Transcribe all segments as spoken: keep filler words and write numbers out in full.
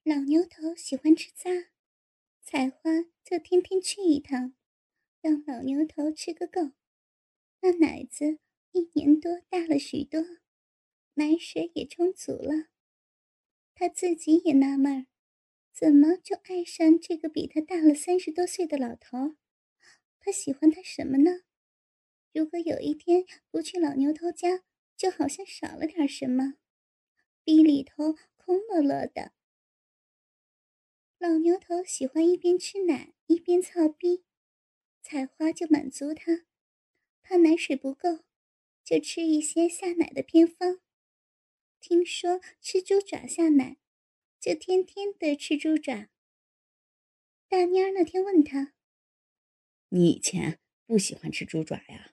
老牛头喜欢吃杂，采花就天天去一趟，让老牛头吃个够。那奶子一年多大了许多，奶水也充足了。他自己也纳闷儿，怎么就爱上这个比他大了三十多岁的老头？他喜欢他什么呢？如果有一天不去老牛头家，就好像少了点什么，逼里头空落落的。老牛头喜欢一边吃奶一边操逼，采花就满足他，怕奶水不够，就吃一些下奶的偏方。听说吃猪爪下奶，就天天的吃猪爪。大蔫儿那天问他： 你以前不喜欢吃猪爪呀？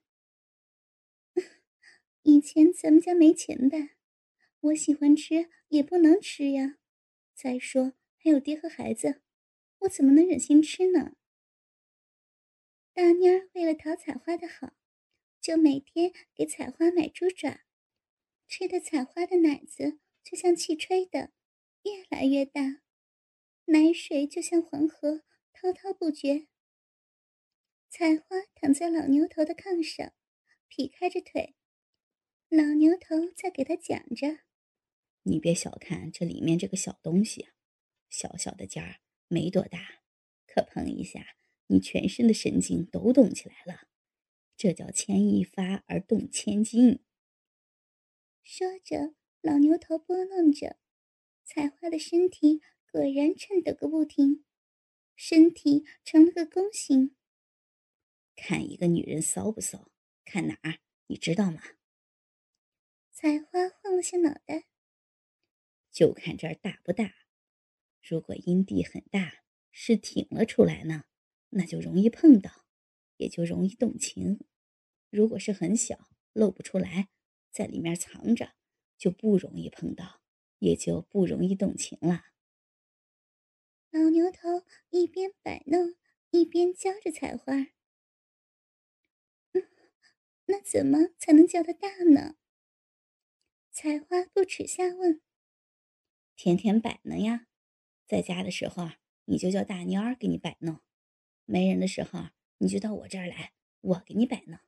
以前咱们家没钱吧？我喜欢吃也不能吃呀。再说还有爹和孩子，我怎么能忍心吃呢？大蔫儿为了讨采花的好，就每天给采花买猪爪，吃的采花的奶子就像气吹的，越来越大，奶水就像黄河，滔滔不绝。采花躺在老牛头的炕上，劈开着腿，老牛头在给他讲着： 你别小看这里面这个小东西啊，小小的尖儿没多大，可碰一下，你全身的神经都动起来了。这叫牵一发而动千斤。 说着，老牛头拨弄着，采花的身体果然颤抖个不停，身体成了个弓形。 看一个女人骚不骚，看哪儿，你知道吗？ 采花晃了下脑袋， 就看这儿大不大。如果阴蒂很大，是挺了出来呢，那就容易碰到，也就容易动情。如果是很小，露不出来，在里面藏着，就不容易碰到，也就不容易动情了。 老牛头一边摆弄，一边教着采花。嗯，那怎么才能叫它大呢？采花不耻下问。 天天摆弄呀，在家的时候啊，你就叫大妞儿给你摆弄；没人的时候，你就到我这儿来，我给你摆弄。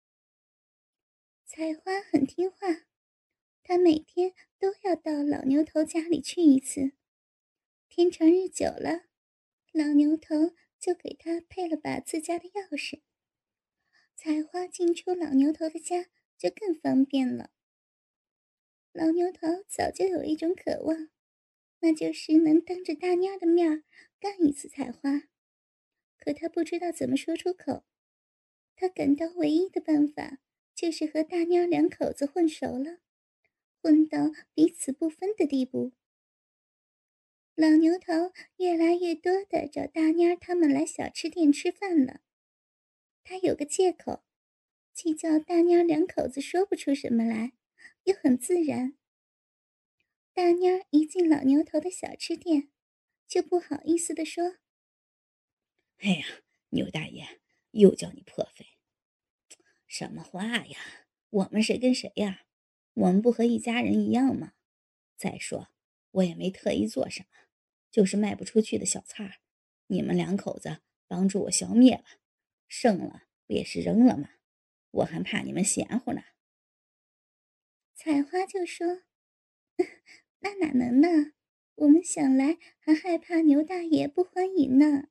采花很听话，她每天都要到老牛头家里去一次。天长日久了，老牛头就给她配了把自家的钥匙，采花进出老牛头的家就更方便了。老牛头早就有一种渴望，那就是能当着大妞的面干一次采花，可他不知道怎么说出口。他感到唯一的办法就是和大妞两口子混熟了，混到彼此不分的地步。老牛头越来越多地找大妞他们来小吃店吃饭了。他有个借口，既叫大妞两口子说不出什么来，又很自然。大妞一进老牛头的小吃店，就不好意思地说： 哎呀，牛大爷，又叫你破费。什么话呀？我们谁跟谁呀？我们不和一家人一样吗？再说，我也没特意做什么，就是卖不出去的小菜儿，你们两口子帮助我消灭了，剩了不也是扔了吗？我还怕你们嫌乎呢。 采花就说：那哪能呢？我们想来还害怕牛大爷不欢迎呢。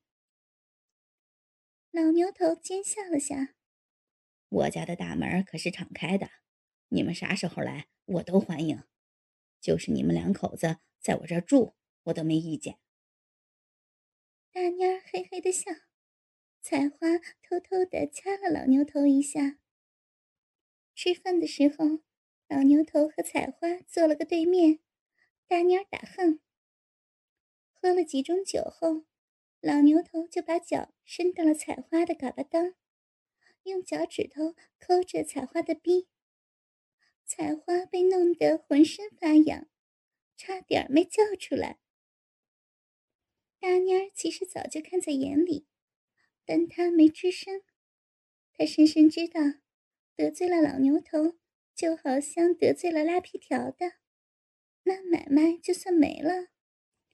老牛头奸笑了下： 我家的大门可是敞开的，你们啥时候来我都欢迎，就是你们两口子在我这儿住，我都没意见。 大蔫儿嘿嘿的笑，采花偷偷地掐了老牛头一下。吃饭的时候，老牛头和采花坐了个对面，大蔫儿打横。喝了几盅酒后，老牛头就把脚伸到了采花的粑粑裆，用脚趾头抠着采花的逼。采花被弄得浑身发痒，差点没叫出来。大蔫儿其实早就看在眼里，但他没吱声。他深深知道，得罪了老牛头，就好像得罪了拉皮条的，那买卖就算没了。靠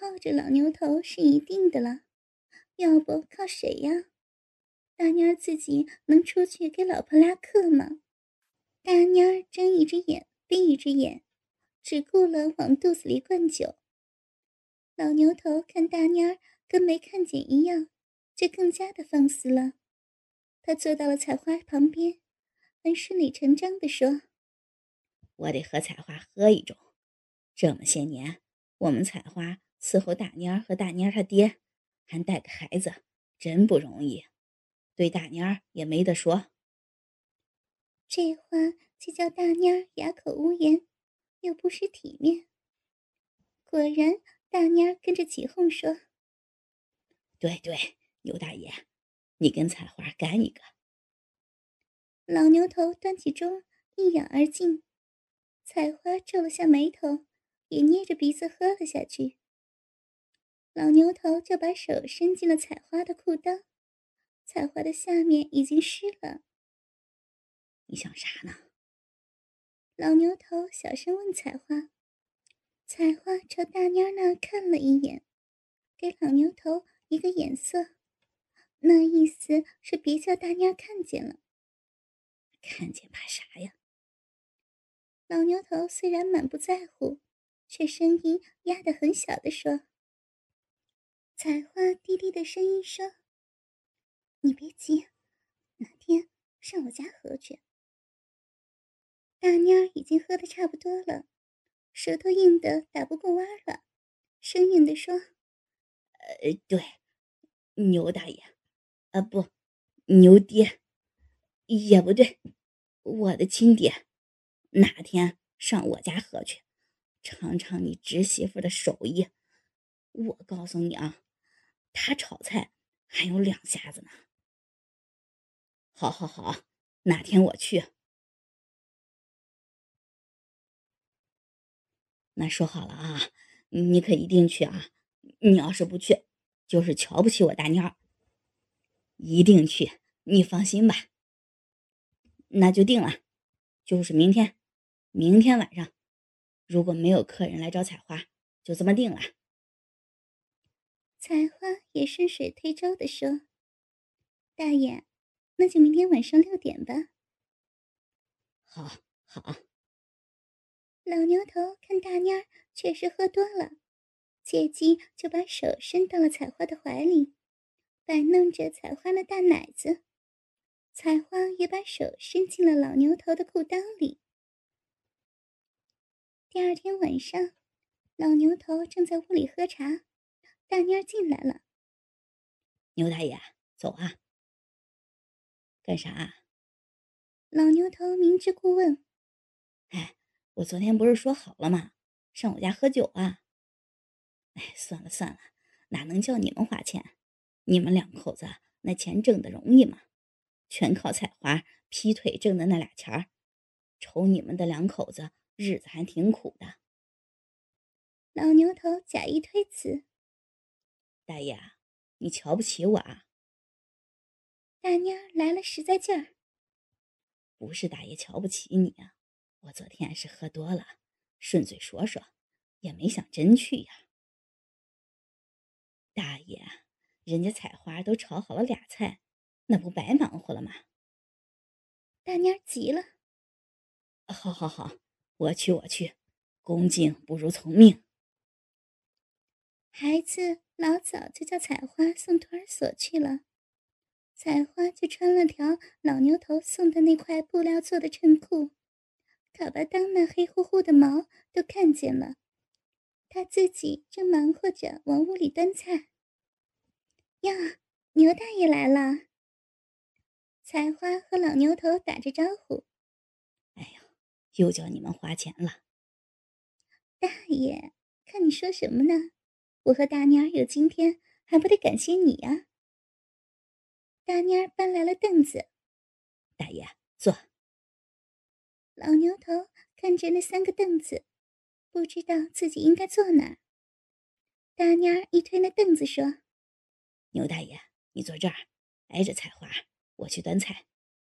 靠着老牛头是一定的了，要不靠谁呀？大蔫儿自己能出去给老婆拉客吗？大蔫儿睁一只眼闭一只眼，只顾了往肚子里灌酒。老牛头看大蔫儿跟没看见一样，就更加的放肆了。他坐到了采花旁边，很顺理成章地说： 我得和采花喝一盅，这么些年我们采花伺候大蔫儿和大蔫儿他爹，还带个孩子，真不容易，对大蔫儿也没得说。 这话既叫大蔫儿哑口无言，又不失体面。果然，大蔫儿跟着起哄说： 对对，牛大爷，你跟采花干一个。 老牛头端起盅，一仰而尽。采花皱了下眉头，也捏着鼻子喝了下去。老牛头就把手伸进了采花的裤裆，采花的下面已经湿了。 你想啥呢？ 老牛头小声问采花。采花朝大蔫儿那看了一眼，给老牛头一个眼色，那意思是别叫大蔫儿看见了。 看见怕啥呀？ 老牛头虽然满不在乎，却声音压得很小地说。采花低低的声音说：你别急，哪天上我家喝去。大蔫儿已经喝得差不多了，舌头硬得打不过弯了，生硬地说： 呃，对，牛大爷，啊不，牛爹，也不对，我的亲爹，哪天上我家喝去，尝尝你侄媳妇的手艺。我告诉你啊，他炒菜还有两下子呢。好好好，哪天我去。那说好了啊，你可一定去啊！你要是不去，就是瞧不起我大妞儿。一定去，你放心吧。那就定了，就是明天，明天晚上，如果没有客人来找采花，就这么定了。 采花也顺水推舟地说：大爷，那就明天晚上六点吧。 好，好。 老牛头看大蔫儿确实喝多了，借机就把手伸到了采花的怀里，摆弄着采花的大奶子。采花也把手伸进了老牛头的裤裆里。第二天晚上，老牛头正在屋里喝茶，大蔫儿进来了。 牛大爷，走啊。干啥啊？ 老牛头明知故问。 哎，我昨天不是说好了吗？上我家喝酒啊。哎，算了算了，哪能叫你们花钱？你们两口子那钱挣得容易吗？全靠采花劈腿挣的那俩钱儿，瞅你们的两口子日子还挺苦的。 老牛头假意推辞。 大爷，你瞧不起我啊？ 大蔫儿来了实在劲儿。 不是大爷瞧不起你啊，我昨天是喝多了，顺嘴说说，也没想真去呀。大爷，人家采花都炒好了俩菜，那不白忙活了吗？ 大蔫儿急了。 好好好，我去我去，恭敬不如从命。 孩子老早就叫采花送托儿所去了，采花就穿了条老牛头送的那块布料做的衬裤，卡巴当那黑乎乎的毛都看见了。他自己正忙活着往屋里端菜。呀，牛大爷来了！采花和老牛头打着招呼。 哎呀，又叫你们花钱了。 大爷，看你说什么呢？我和大蔫儿有今天，还不得感谢你啊！大蔫儿搬来了凳子。 大爷，坐。 老牛头看着那三个凳子，不知道自己应该坐哪儿。大蔫儿一推那凳子说： 牛大爷，你坐这儿，挨着采花，我去端菜。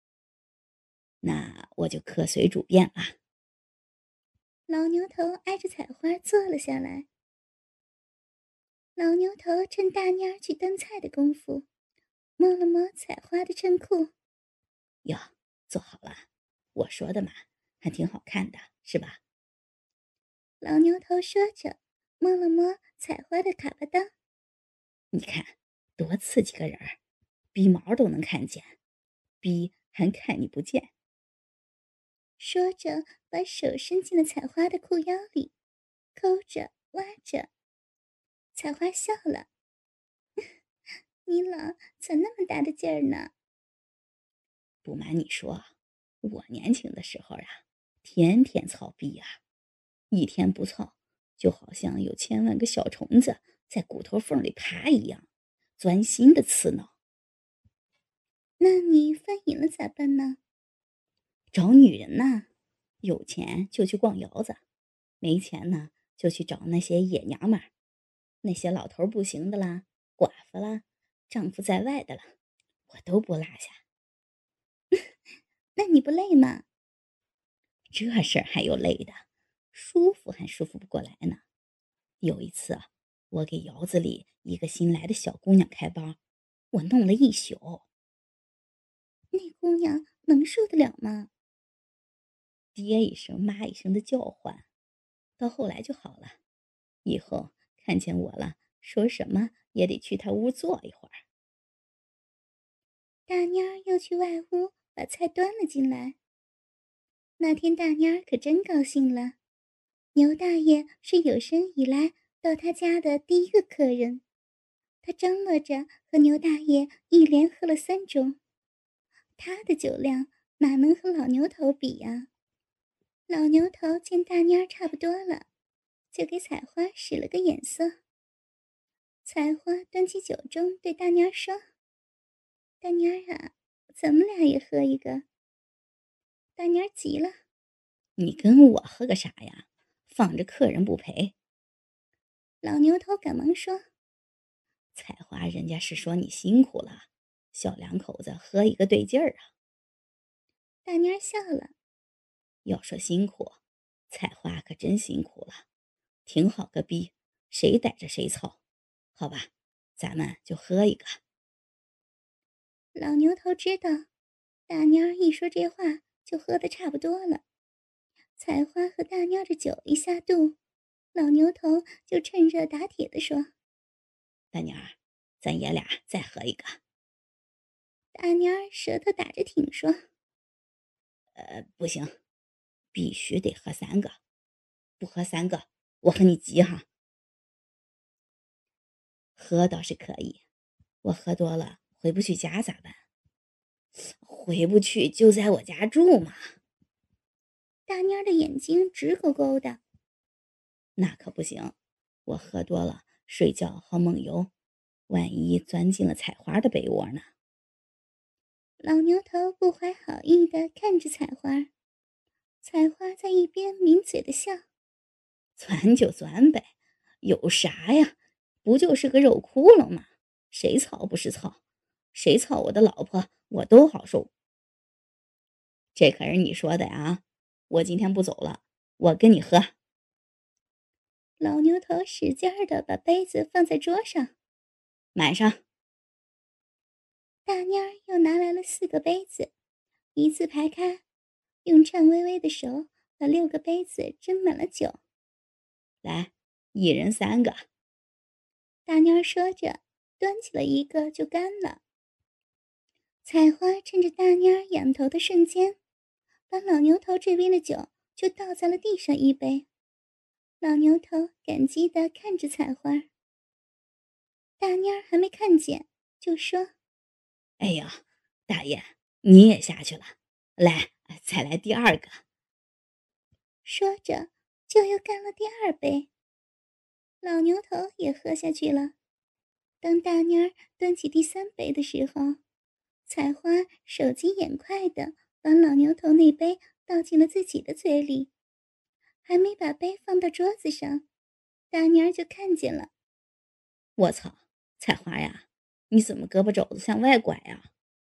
那我就客随主便了。 老牛头挨着采花坐了下来。 老牛头趁大蔫儿去端菜的功夫，摸了摸采花的衬裤。 哟，做好了，我说的嘛，还挺好看的，是吧？ 老牛头说着，摸了摸采花的卡巴裆。 你看，多刺激个人儿，鼻毛都能看见，逼还看你不见。 说着，把手伸进了采花的裤腰里，抠着挖着。采花笑了：“你老咋那么大的劲儿呢？” 不瞒你说，我年轻的时候啊，天天操逼呀、啊，一天不操，就好像有千万个小虫子在骨头缝里爬一样，钻心的刺挠。 那你犯瘾了咋办呢？ 找女人呐，有钱就去逛窑子，没钱呢就去找那些野娘们儿，那些老头不行的啦，寡妇啦，丈夫在外的了，我都不落下。 那你不累吗？ 这事儿还有累的，舒服还舒服不过来呢。有一次啊，我给窑子里一个新来的小姑娘开包，我弄了一宿。 那姑娘能受得了吗？ 爹一声妈一声的叫唤，到后来就好了。以后看见我了，说什么也得去她屋坐一会儿。 大蔫儿又去外屋把菜端了进来。那天大蔫儿可真高兴了，牛大爷是有生以来到他家的第一个客人，他张罗着和牛大爷一连喝了三盅。他的酒量哪能和老牛头比呀？老牛头见大蔫儿差不多了，就给采花使了个眼色。采花端起酒盅对大蔫儿说：“大蔫儿啊，咱们俩也喝一个。”大蔫儿急了：“ 你跟我喝个啥呀？放着客人不陪。” 老牛头赶忙说：“ 采花人家是说你辛苦了，小两口子喝一个对劲儿啊。” 大蔫儿笑了：“ 要说辛苦，采花可真辛苦了，挺好个逼，谁逮着谁操。好吧，咱们就喝一个。” 老牛头知道大蔫儿一说这话就喝得差不多了，采花和大蔫儿的酒一下肚，老牛头就趁热打铁地说：“ 大蔫儿，咱爷俩再喝一个。” 大蔫儿舌头打着挺说：“ 呃，不行，必须得喝三个，不喝三个我和你急哈。”喝倒是可以，我喝多了回不去家咋办？回不去就在我家住嘛。 大蔫儿的眼睛直勾勾的。 那可不行，我喝多了睡觉好梦游，万一钻进了采花的被窝呢？ 老牛头不怀好意地看着采花，采花在一边抿嘴的笑：“ 钻就钻呗，有啥呀？不就是个肉窟窿吗？谁操不是操？谁操我的老婆，我都好受。”这可是你说的呀！我今天不走了，我跟你喝。 老牛头使劲儿地把杯子放在桌上， 满上。 大蔫儿又拿来了四个杯子，一字排开，用颤巍巍的手把六个杯子斟满了酒。 来，一人三个。 大蔫儿说着，端起了一个就干了。采花趁着大蔫儿仰头的瞬间，把老牛头这边的酒就倒在了地上一杯。老牛头感激地看着采花，大蔫儿还没看见，就说：“ 哎呀，大爷，你也下去了，来，再来第二个。” 说着就又干了第二杯。老牛头也喝下去了。当大蔫儿端起第三杯的时候，采花手疾眼快地把老牛头那杯倒进了自己的嘴里，还没把杯放到桌子上，大蔫儿就看见了。 我操，采花呀，你怎么胳膊肘子向外拐呀？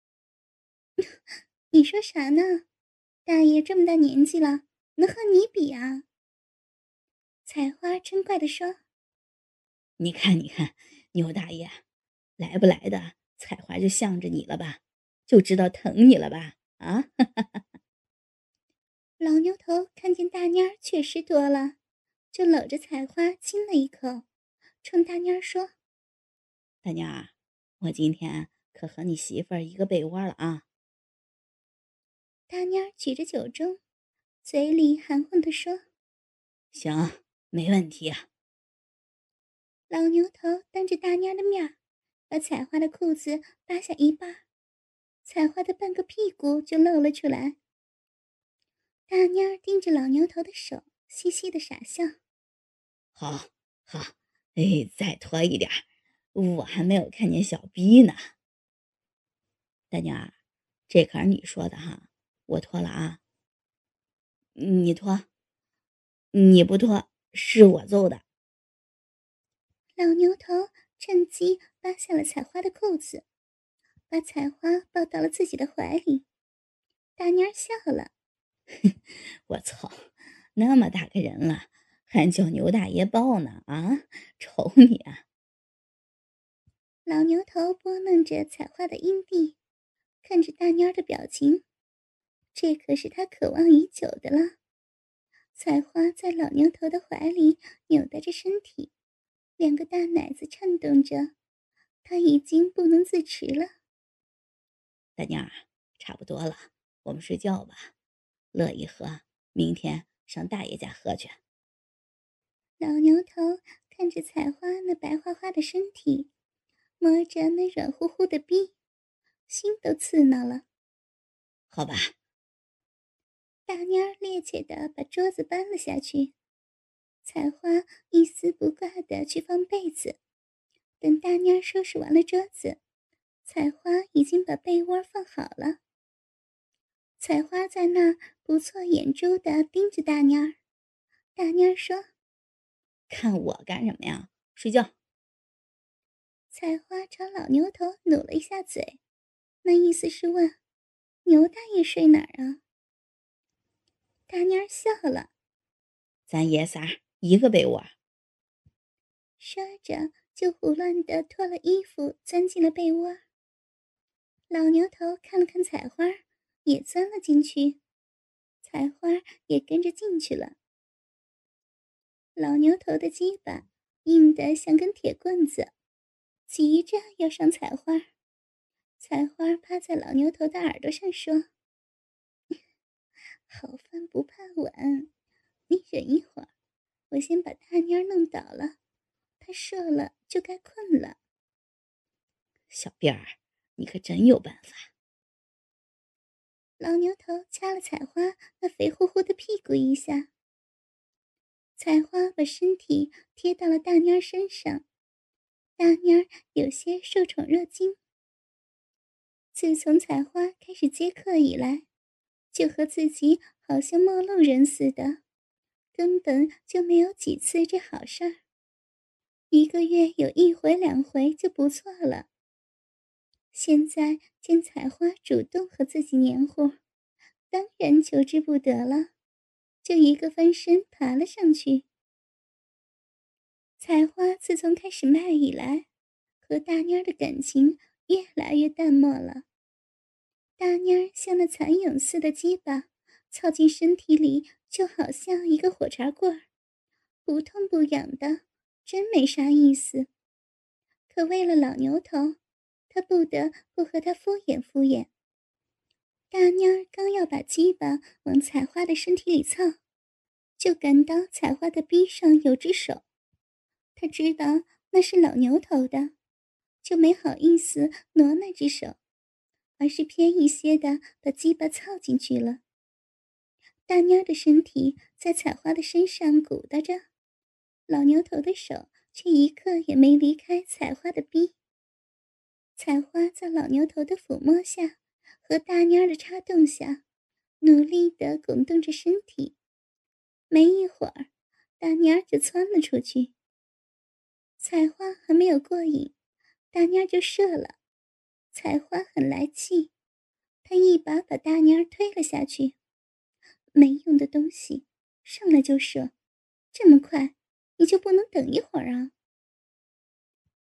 你说啥呢？大爷这么大年纪了，能和你比啊？采花嗔怪地说：“ 你看，你看，牛大爷，来不来的，彩花就向着你了吧，就知道疼你了吧？啊！ 老牛头看见大蔫儿确实多了，就搂着彩花亲了一口，冲大蔫儿说： 大妞儿，我今天可和你媳妇儿一个被窝了啊！ 大蔫儿举着酒盅，嘴里含混地说： 行，没问题啊。 老牛头当着大蔫儿的面儿，把彩花的裤子扒下一半，彩花的半个屁股就露了出来。大蔫儿盯着老牛头的手，嘻嘻的傻笑。 好，好，哎，再脱一点儿，我还没有看见小逼呢。大妞儿，这可是你说的哈，我脱了啊。你脱，你不脱是我揍的。 老牛头趁机扒下了彩花的裤子，把彩花抱到了自己的怀里。大蔫儿笑了： 我操，那么大个人了，还叫牛大爷抱呢啊！瞅你啊！ 老牛头拨弄着彩花的阴蒂，看着大蔫儿的表情，这可是他渴望已久的了。彩花在老牛头的怀里扭打着身体，两个大奶子颤动着，他已经不能自持了。 大妞儿，差不多了，我们睡觉吧。乐意喝，明天上大爷家喝去。 老牛头看着彩花那白花花的身体，摸着那软乎乎的逼，心都刺挠了。 好吧。 大蔫儿趔趄地把桌子搬了下去，彩花一丝不挂地去放被子。等大蔫儿收拾完了桌子，彩花已经把被窝放好了。彩花在那儿不错眼珠地盯着大蔫儿。大蔫儿说： 看我干什么呀？睡觉。 彩花朝老牛头努了一下嘴，那意思是问：牛大爷睡哪儿啊？大蔫儿笑了， 咱爷仨一个被窝。 说着就胡乱地脱了衣服，钻进了被窝。老牛头看了看彩花，也钻了进去，彩花也跟着进去了。老牛头的鸡巴硬得像根铁棍子，急着要上彩花。彩花趴在老牛头的耳朵上说：好饭不怕晚，你忍一会儿，我先把大蔫儿弄倒了，她射了就该困了。 小辫儿，你可真有办法。 老牛头掐了彩花那肥乎乎的屁股一下，彩花把身体贴到了大蔫儿身上，大蔫儿有些受宠若惊。自从彩花开始接客以来，就和自己好像陌路人似的，根本就没有几次这好事儿，一个月有一回两回就不错了。现在见彩花主动和自己黏糊，当然求之不得了，就一个翻身爬了上去。彩花自从开始卖以来，和大蔫儿的感情越来越淡漠了。大蔫儿像那蚕蛹似的鸡巴操进身体里，就好像一个火柴棍儿，不痛不痒的，真没啥意思。可为了老牛头，他不得不和他敷衍敷衍。大蔫儿刚要把鸡巴往彩花的身体里操，就感到彩花的臂上有只手，他知道那是老牛头的，就没好意思挪那只手，而是偏一些的把鸡巴操进去了。大蔫儿的身体在彩花的身上鼓捣着，老牛头的手却一刻也没离开彩花的臂。彩花在老牛头的抚摸下和大蔫儿的插动下，努力地拱动着身体。没一会儿，大蔫儿就窜了出去。彩花还没有过瘾，大蔫儿就射了。彩花很来气，她一把把大蔫儿推了下去。没用的东西，上来就射，这么快，你就不能等一会儿啊？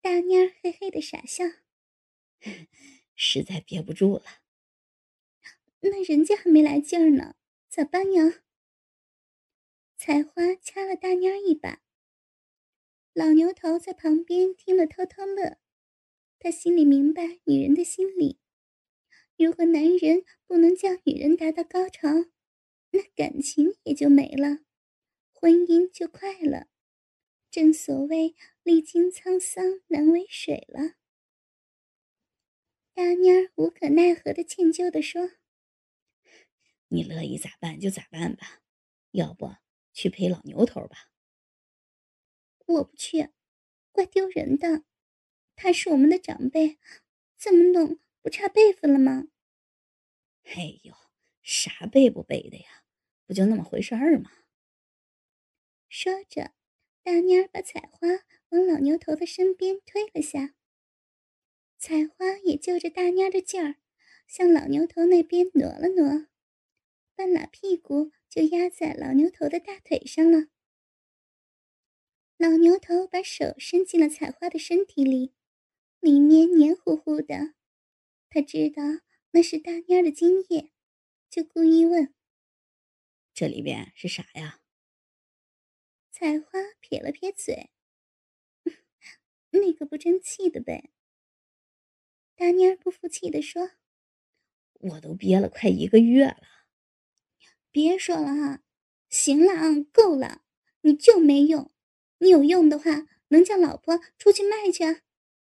大蔫儿嘿嘿的傻笑， 实在憋不住了。 那人家还没来劲儿呢，咋办呀？采花掐了大蔫儿一把。老牛头在旁边听了偷偷乐，他心里明白女人的心理，如果男人不能将女人达到高潮，那感情也就没了，婚姻就快了。正所谓历经沧桑难为水了。大蔫儿无可奈何的歉疚地说： 你乐意咋办就咋办吧，要不去陪老牛头吧。 我不去，怪丢人的，他是我们的长辈，这么弄不差辈分了吗？ 哎呦，啥背不背的呀，不就那么回事儿吗？ 说着，大蔫儿把采花往老牛头的身边推了下。采花也就着大蔫儿的劲儿，向老牛头那边挪了挪，半拉屁股就压在老牛头的大腿上了。老牛头把手伸进了采花的身体里，里面黏糊糊的，他知道那是大蔫儿的精液，就故意问： 这里边是啥呀？ 采花撇了撇嘴：那个不争气的呗。大蔫儿不服气地说： 我都憋了快一个月了。 别说了哈，行了啊，够了，你就没用，你有用的话能叫老婆出去卖去啊。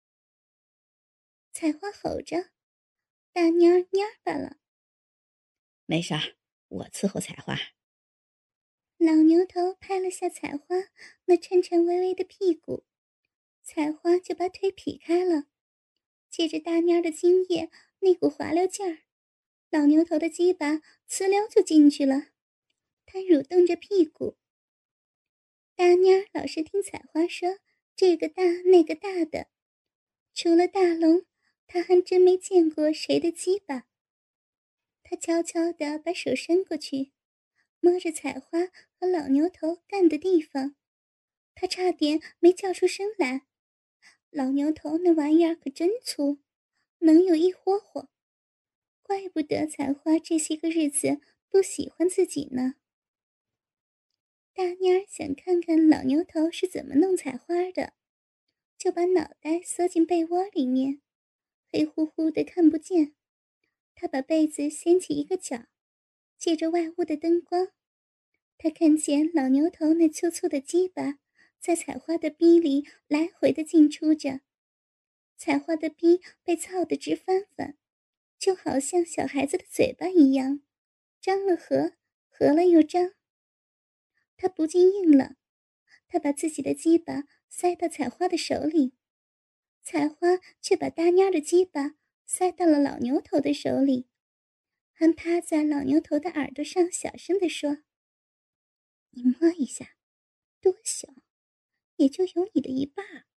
采花吼着，大蔫儿蔫巴了。 没事儿，我伺候采花。 老牛头拍了下采花那颤颤巍巍的屁股，采花就把腿劈开了，借着大蔫儿的精液那股滑溜劲儿，老牛头的鸡巴呲溜就进去了。他蠕动着屁股。大蔫儿老是听采花说这个大那个大的，除了大龙，他还真没见过谁的鸡巴。他悄悄地把手伸过去，摸着采花和老牛头干的地方，他差点没叫出声来。老牛头那玩意儿可真粗，能有一豁豁，怪不得采花这些个日子不喜欢自己呢。大蔫儿想看看老牛头是怎么弄采花的，就把脑袋缩进被窝里面，黑乎乎的看不见。他把被子掀起一个角，借着外屋的灯光，他看见老牛头那粗粗的鸡巴在采花的逼里来回的进出着，采花的逼被操得直翻翻，就好像小孩子的嘴巴一样，张了合，合了又张。他不禁硬了，他把自己的鸡巴塞到采花的手里，采花却把大蔫儿的鸡巴塞到了老牛头的手里，还趴在老牛头的耳朵上小声地说：你摸一下，多小，也就有你的一半。